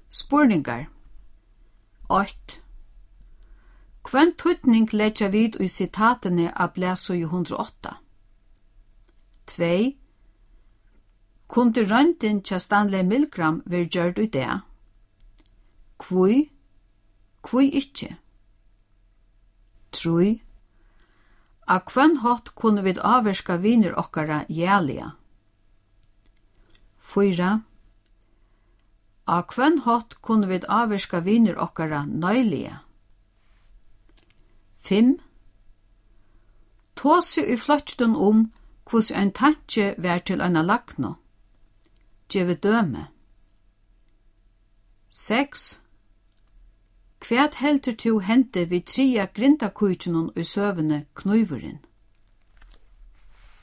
Spurningar. 8. Hvønn tydning leggja vid i citatene av blæsøy 108? 2. Kunde røntgen tja Stanley Milgram ver gjørd i det? Kvui ikkje? 3. A hvønn hatt kunne vid avverska viner okkara jæliga? 4. A hvønn hatt kunne vid avverska viner okkara nøyliga? 5. Tåse i fløtsten hvordan ein tanke vær til eina lagno. Gjeve døme. 6. Hvat heldur tu hente vid tria grindakujtjenun i søvne knuivurin?